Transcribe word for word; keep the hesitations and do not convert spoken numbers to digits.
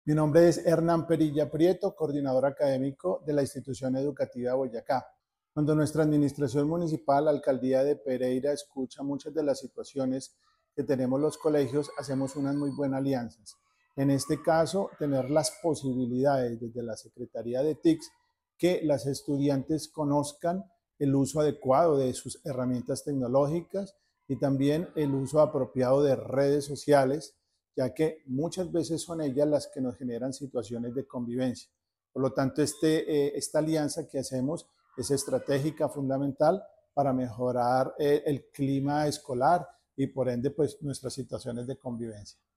Mi nombre es Hernán Perilla Prieto, coordinador académico de la institución educativa Boyacá. Cuando nuestra administración municipal, la alcaldía de Pereira, escucha muchas de las situaciones que tenemos los colegios, hacemos unas muy buenas alianzas. En este caso, tener las posibilidades desde la Secretaría de T I C S que las estudiantes conozcan el uso adecuado de sus herramientas tecnológicas y también el uso apropiado de redes sociales, ya que muchas veces son ellas las que nos generan situaciones de convivencia. Por lo tanto, este, eh, esta alianza que hacemos es estratégica, fundamental para mejorar eh, el clima escolar y por ende pues nuestras situaciones de convivencia.